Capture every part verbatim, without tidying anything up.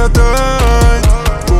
страдать.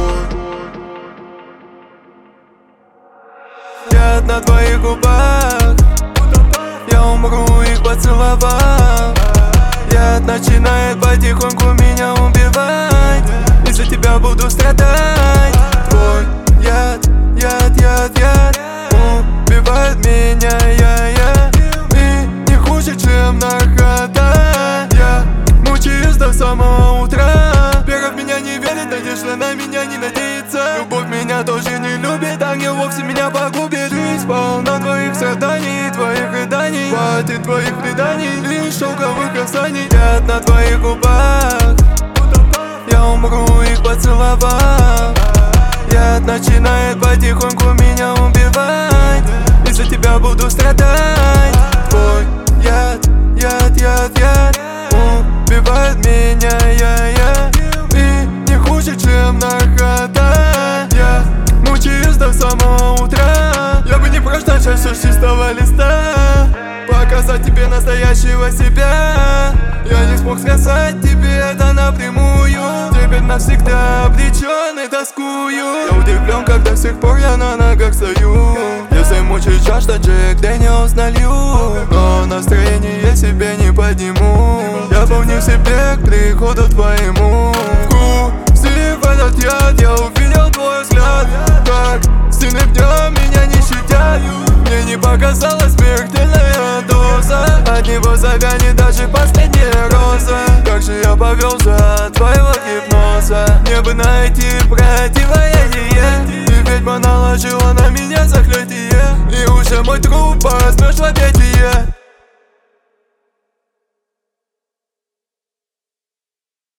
Яд на твоих губах, я умру их поцеловав. Яд начинает потихоньку меня убивать. Из-за тебя буду страдать. Твой яд, яд, яд, яд убивает меня, я, я. И не хуже, чем наркота. Я мучаюсь до самого утра. Вера в меня не верит, надежда на меня не надеется. Любовь меня тоже не любит, ангел вовсе меня погубит. Жизнь полна твоих страданий, твоих рыданий. Хватит твоих преданий, лишь шелковых касаний. Яд на твоих губах, я умру их поцеловав. Яд начинает потихоньку меня убивать. Из-за тебя буду страдать. Твой яд, яд, яд, яд убивает меня, я, я. И не хуже, чем наркота. Я мучаюсь до самого утра. Я бы не прочь начать все с чистого листа, показать тебе настоящего себя. Я не смог сказать тебе это напрямую. Теперь навсегда обречен и тоскую. Я удивлен, когда с тех пор я на ногах стою. Если мучает жажда, Джек Дэниелс налью, но настроение себе не подниму. Я был не в себе к приходу твоему. Вкусив этот яд, я увидел твой взгляд. Как сильным днем меня не щадят. Мне не показалась смертельная доза. От него завянет даже последняя роза. Как же я повелся от твоего гипноза. Мне бы найти противоядие. Ты ведьма наложила на меня заклятие. И уже мой труп возьмешь в объятие.